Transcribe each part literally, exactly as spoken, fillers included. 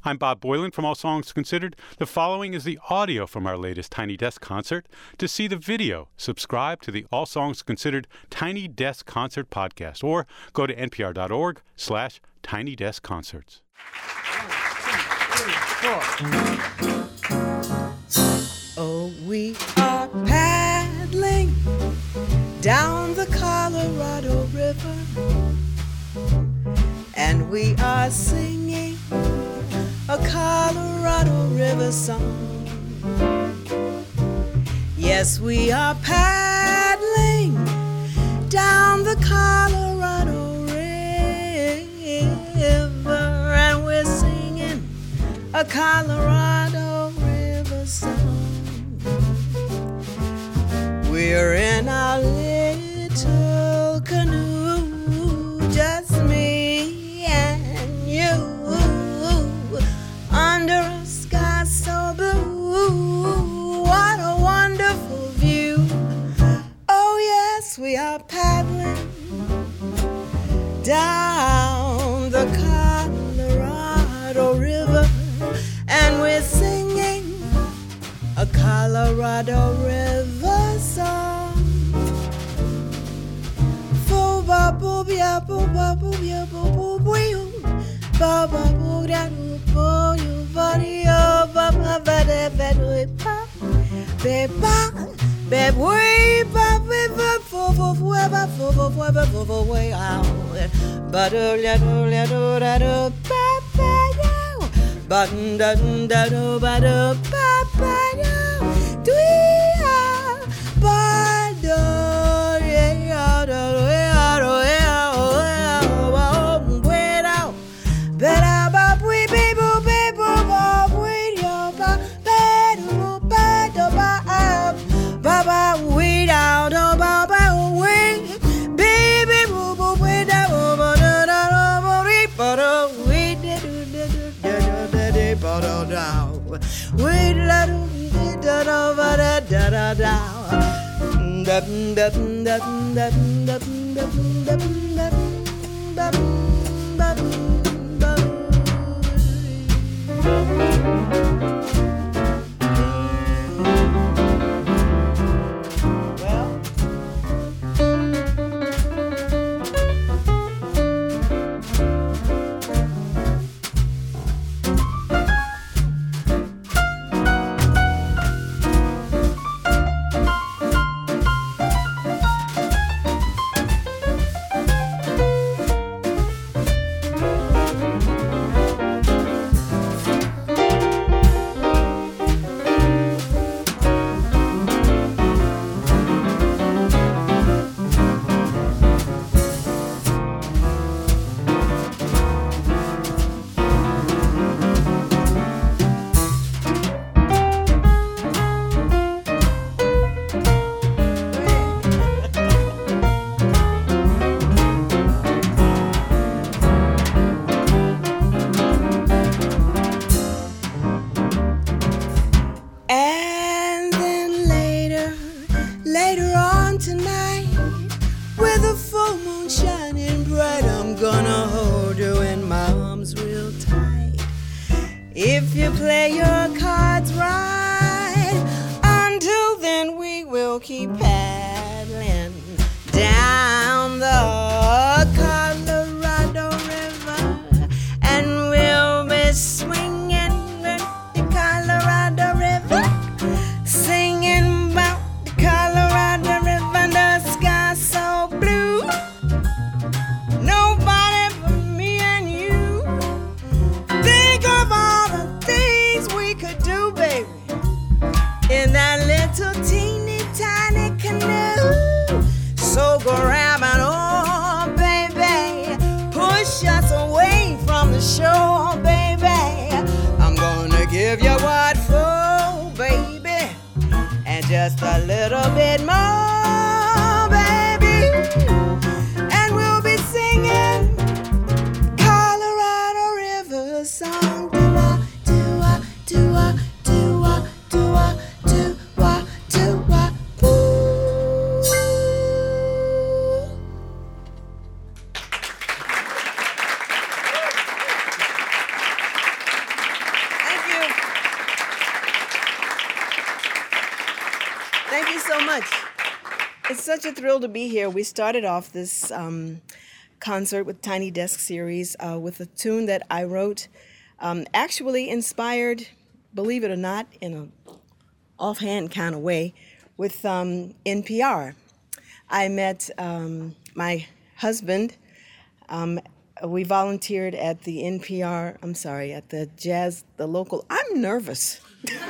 I'm Bob Boylan from All Songs Considered. The following is the audio from our latest Tiny Desk concert. To see the video, subscribe to the All Songs Considered Tiny Desk Concert podcast or go to npr.org slash Tiny Desk Concerts. Oh, we are paddling down the Colorado River, and we are singing a Colorado River song. Yes, we are paddling down the Colorado River, and we're singing a Colorado River song. We're in our little canoe, just me and you, under a sky so blue. What a wonderful view. Oh yes, we are paddling down the Colorado River, and we're singing a Colorado River song. Fo ba bo bia bo ba bo bia bo bo bo ba ba bo da bo you ba dia ba ba ba da ba do ba be ba be we ba be ba fo fo fo ba fo fo fo ba fo fo way out ba do la do la do da do ba ba ya ba da da do ba do ba ba ya do ya ba do ya do ya do ya ba we da ba ba we be bo be bo ba we ya ba ba do ba do ba ba ba we da do ba ba we baby bo bo we da bo ba da da do bo ri ba do we da do da do da da da ba do da we la do da da ba da da da da da da da da da da da da if you play your cards right. Until then we will keep paddling down the Colorado River, and we'll be swinging the Colorado River, singing about the Colorado River and the sky so blue. Nobody but me and you. Think of all the things we could do, baby, in that little teeny tiny canoe. So grab an oar, baby, push us away from the shore, baby. I'm gonna give you what for, baby, and just a little bit more, baby, and we'll be singing Colorado River song. Do-wah, do-wah, do-wah, do-wah, do-wah, do-wah, do-wah, ooh. Thank you so much. It's such a thrill to be here. We started off this um, concert with Tiny Desk series uh, with a tune that I wrote, um, actually inspired, believe it or not, in an offhand kind of way, with um, N P R. I met um, my husband. Um, we volunteered at the N P R, I'm sorry, at the jazz, the local, I'm nervous.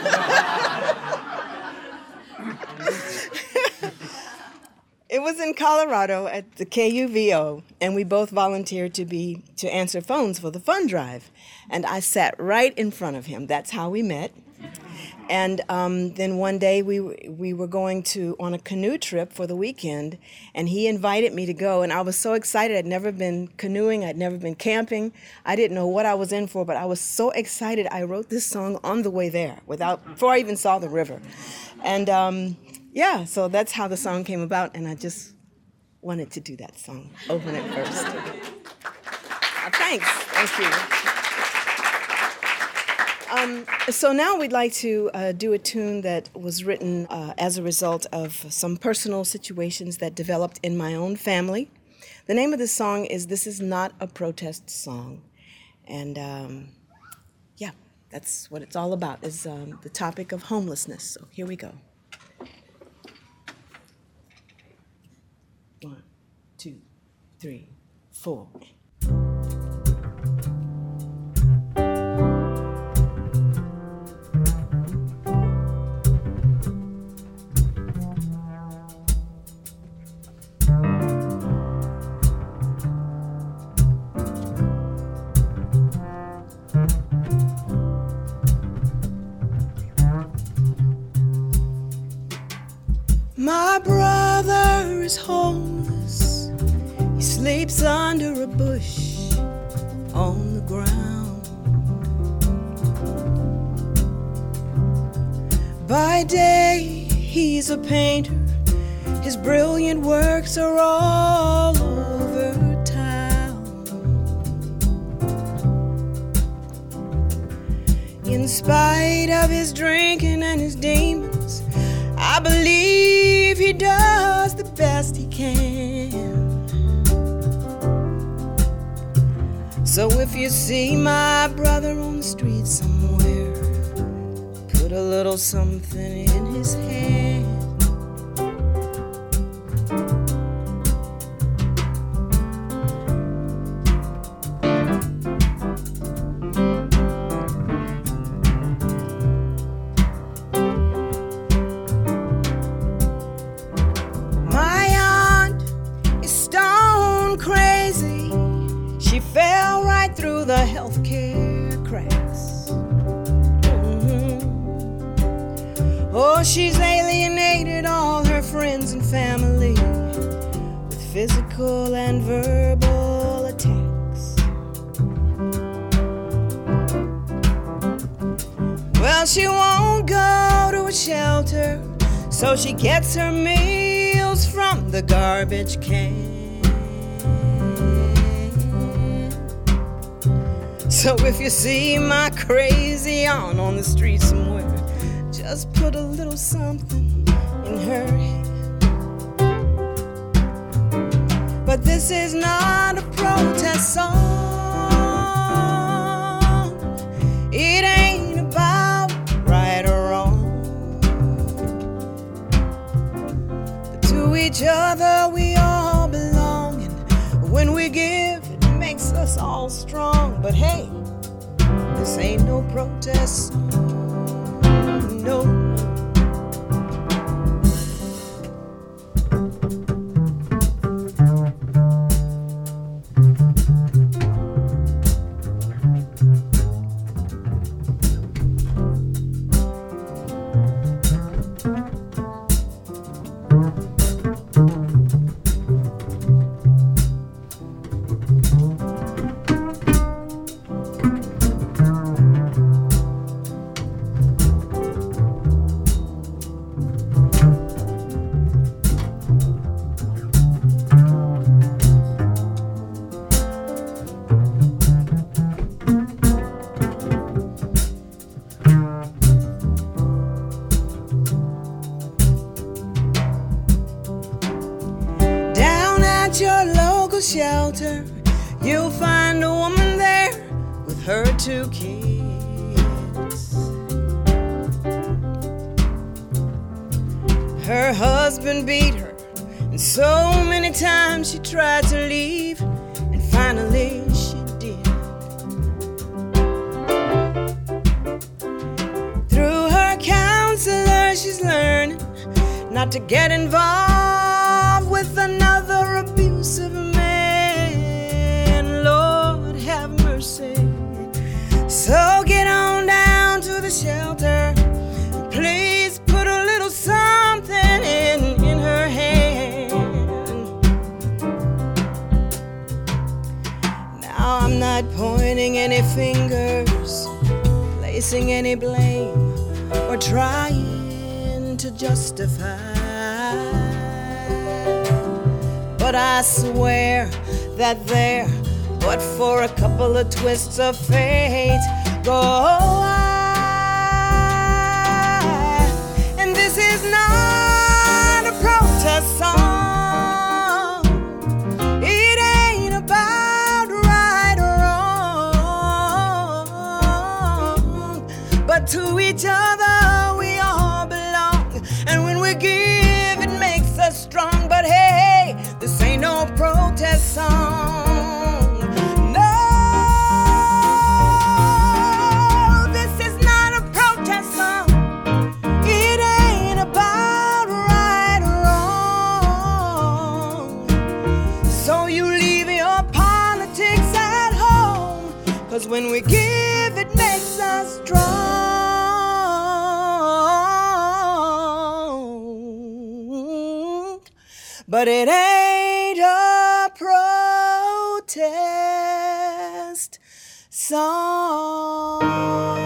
It was in Colorado at the K U V O, and we both volunteered to be to answer phones for the fund drive. And I sat right in front of him. That's how we met. And um, then one day we we were going to on a canoe trip for the weekend, and he invited me to go. And I was so excited. I'd never been canoeing. I'd never been camping. I didn't know what I was in for, but I was so excited. I wrote this song on the way there, without before I even saw the river. And um, yeah, so that's how the song came about. And I just wanted to do that song. Open it first. Uh, thanks. Thank you. Um, so now we'd like to uh, do a tune that was written uh, as a result of some personal situations that developed in my own family. The name of the song is This Is Not a Protest Song. And um, yeah, that's what it's all about, is um, the topic of homelessness. So here we go. One, two, three, four. My brother is homeless. He sleeps under a bush on the ground. By day, he's a painter. His brilliant works are all over town. In spite of his drinking and his demons, I believe he does the best he can. So if you see my brother on the street somewhere, put a little something in his hand. The healthcare cracks. Mm-hmm. Oh, she's alienated all her friends and family with physical and verbal attacks. Well, she won't go to a shelter, so she gets her meals from the garbage can. So if you see my crazy aunt on the street somewhere, just put a little something in her hand. But this is not a protest song. It ain't about right or wrong. But to each other we all belong, and when we give, makes us all strong. But hey, this ain't no protest song, no. shelter, you'll find a woman there with her two kids. Her husband beat her, and so many times she tried to leave, and finally she did. Through her counselor, she's learning not to get involved with another abusive man. Lord have mercy. So get on down to the shelter, and please put a little something in, in her hand. Now I'm not pointing any fingers, placing any blame, or trying to justify. But I swear that there, but for a couple of twists of fate, go I. And this is not a protest song. It ain't about right or wrong, but to each other we all belong. And when we give, it makes us strong. But hey, this ain't no protest song. Cause when we give, it makes us strong. But it ain't a protest song.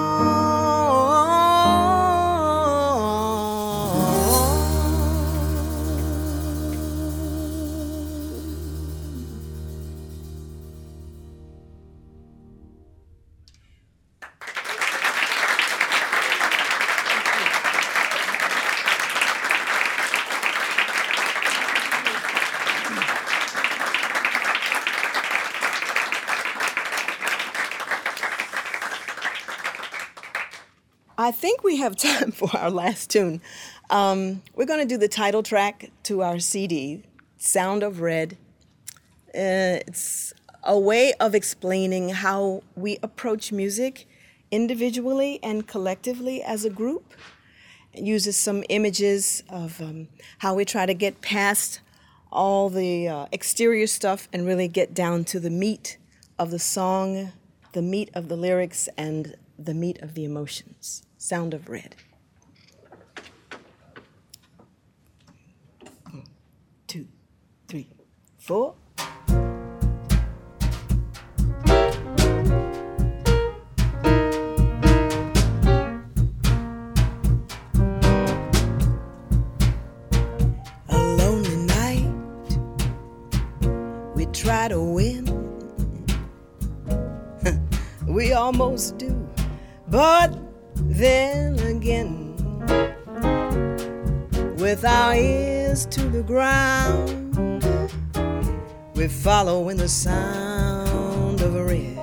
I think we have time for our last tune. Um, we're going to do the title track to our C D, Sound of Red. Uh, it's a way of explaining how we approach music individually and collectively as a group. It uses some images of um, how we try to get past all the uh, exterior stuff and really get down to the meat of the song, the meat of the lyrics, and the meat of the emotions. Sound of Red. One, two, three, four. A lonely night, we try to win. We almost do, but then again, with our ears to the ground, we're following the sound of red.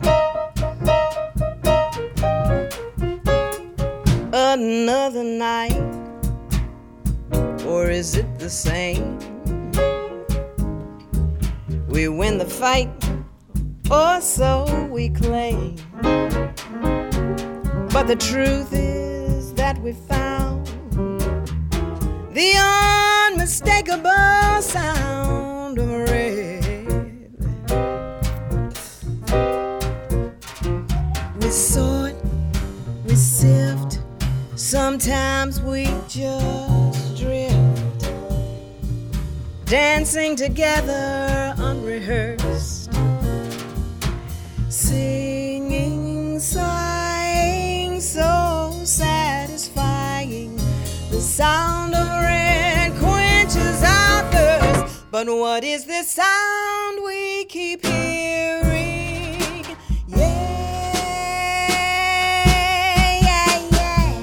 Another night, or is it the same? We win the fight, or so we claim. But the truth is that we found the unmistakable sound of red. We sort, we sift, sometimes we just drift, dancing together unrehearsed, singing sighing, so satisfying. The sound of red quenches our thirst. But what is this sound we keep hearing? Yeah, yeah, yeah.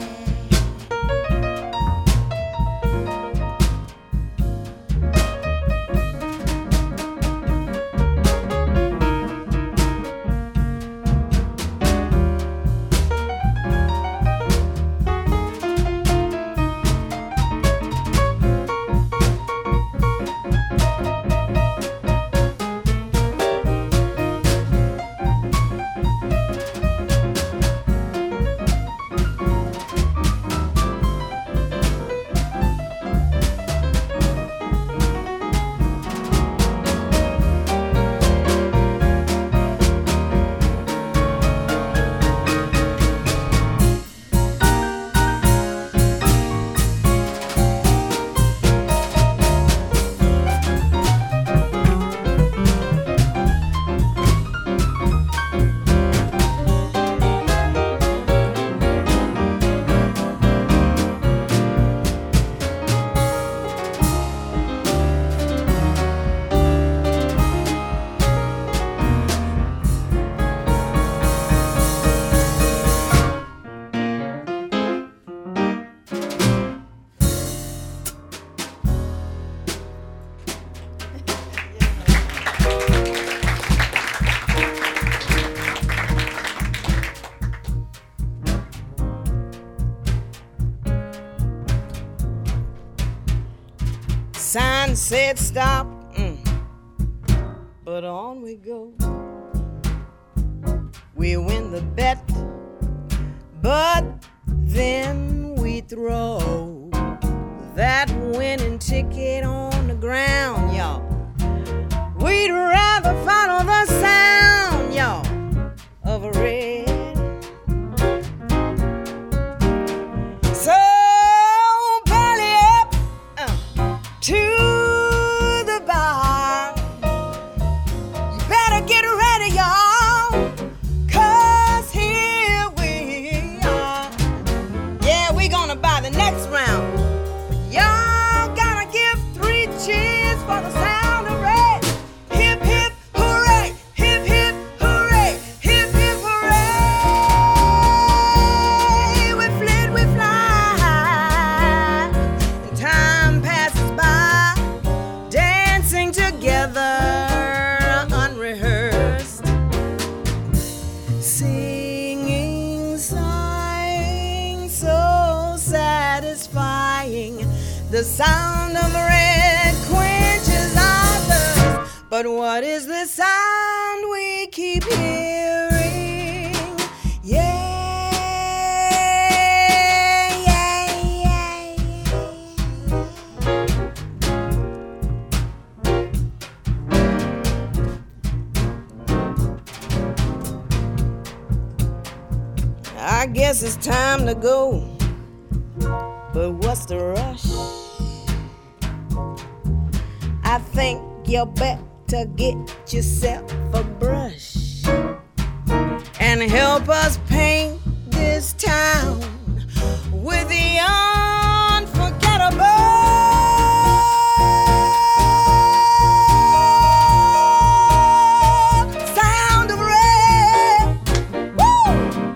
sign said stop, mm. but on we go. We win the bet, but then we throw that winning ticket on the ground, y'all. We'd rather follow the sound, y'all, of a red. So belly up uh, to the bar. You better get ready, y'all, 'cause here we are. Yeah, we gonna buy the next round. Y'all gotta give three cheers for the sound of red. Hip, hip, hooray! Hip, hip, hooray! Hip, hip, hooray! We flit, we fly, and time passes by, dancing together, unrehearsed, singing, sighing, so satisfying. The sound of red quenches our thirst. But what is the sound we keep hearing? Yeah, yeah, yeah, yeah. I guess it's time to go. But what's the rush? I think you better get yourself a brush and help us paint this town with the unforgettable sound of red. Woo!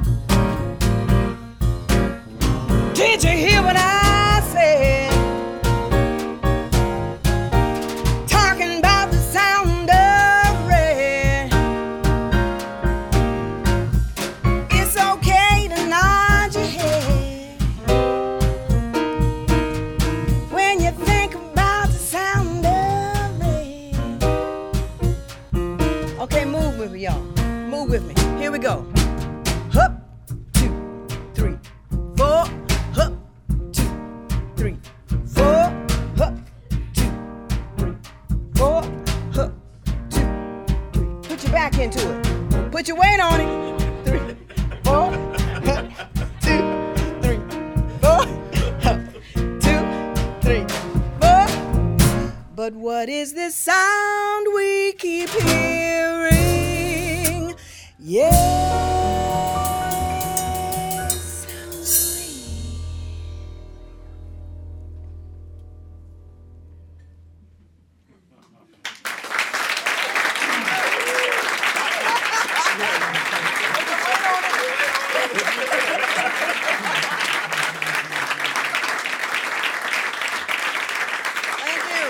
Did you hear what I said? Talking about the sound of red. It's okay to nod your head when you think about the sound of red. Okay, move with me, y'all. Move with me. Here we go. Hup, two, three, four. Hup, two, three, four. Hup, two, three, four. Hup, two, three. Put your back into it. Put your weight on it. Three, four. Hup, two, three, four. Hup, two, three, four. But what is this sound we keep hearing? Yeah. Thank you.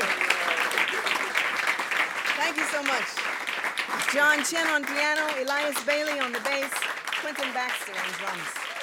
Thank you so much. John Chin on piano, Elias Bailey on the bass, Quentin Baxter on drums.